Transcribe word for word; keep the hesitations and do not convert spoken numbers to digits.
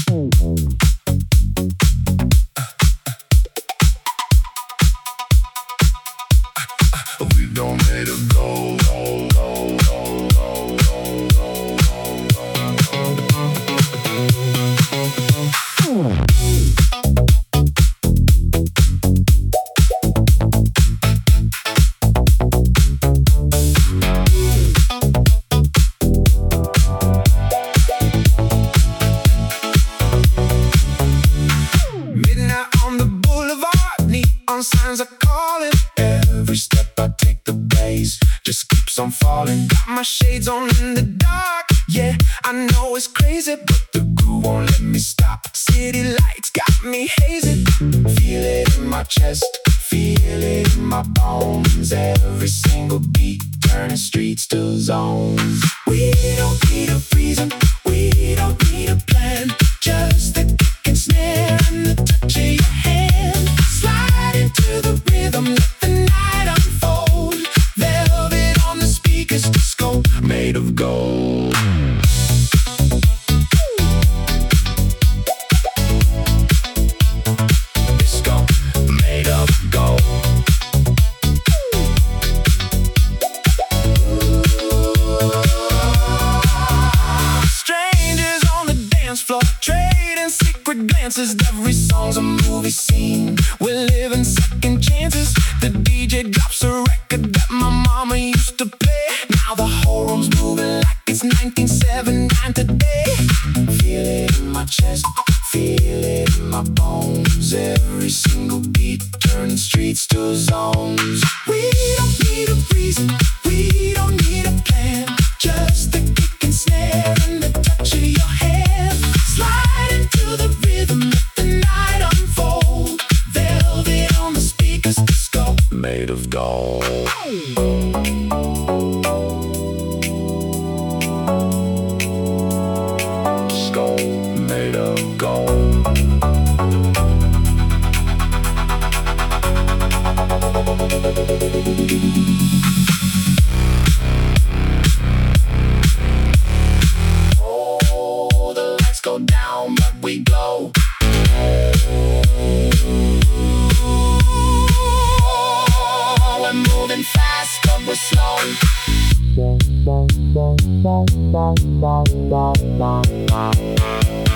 We don't need to go, go, go, go, go, go, go, midnight on the boulevard, neon signs are calling. Every step I take, the bass just keeps on falling. Got my shades on in the dark, yeah, I know it's crazy, but the groove won't let me stop. City lights got me hazy. Feel it in my chest, feel it in my bones. Every single beat turning streets to zones. We don't need a reason, we don't need a plan. Just the kick and snare and the touch of your hand. Slide into the rhythm, let the night unfold. Velvet on the speakers, disco made of gold. Disco made of gold. Strangers on the dance floor, trading secret glances. Every song's a movie scene. We're living second chances. The D J drops a record that my mama used to play. Now the whole room's moving like it's nineteen seventy-nine today. Feel it in my chest, feel it in my bones. Every single beat turning streets to zones. We don't need a reason, we don't need a plan. Just the kick and snare and the touch of your hand. Slide into the rhythm, let the night unfold. Velvet on the speakers, disco made of gold. Disco made of gold. Oh, the lights go down, but we glow. Oh, we're moving fast, but we're slow.